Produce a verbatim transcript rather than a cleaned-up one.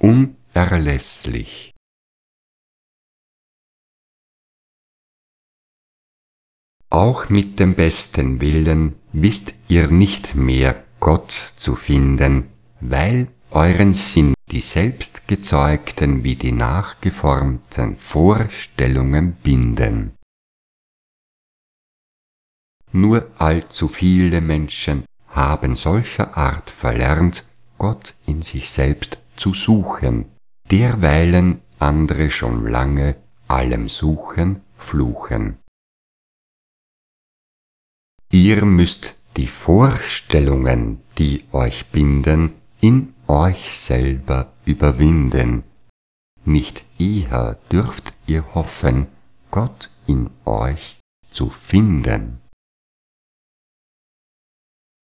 unerlässlich. Auch mit dem besten Willen wisst ihr nicht mehr Gott zu finden, weil euren Sinn die selbstgezeugten wie die nachgeformten Vorstellungen binden. Nur allzu viele Menschen haben solcher Art verlernt, Gott in sich selbst zu suchen, derweilen andere schon lange allem Suchen fluchen. Ihr müsst die Vorstellungen, die euch binden, in euch selber überwinden. Nicht eher dürft ihr hoffen, Gott in euch zu finden.